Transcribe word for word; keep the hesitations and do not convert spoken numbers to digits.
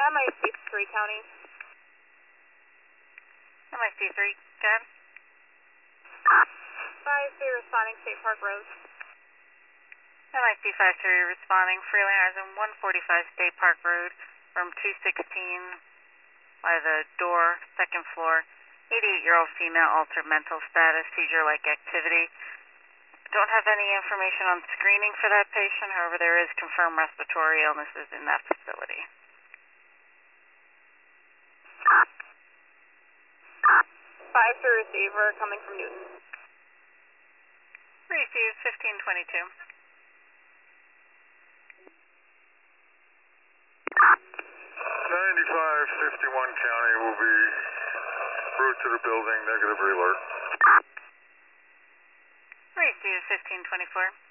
M I C three County. M I C three, go ahead. five three responding, State Park Road. M I C five three responding, Freeland Horizon one forty-five State Park Road, room two sixteen by the door, second floor. eighty-eight-year-old female, altered mental status, seizure-like activity. Don't have any information on screening for that patient, however there is confirmed respiratory illnesses in that facility. five three receiver coming from Newton. Receive fifteen twenty-two. ninety-five fifty-one County will be route to the building, negative alert. Receive fifteen twenty-four.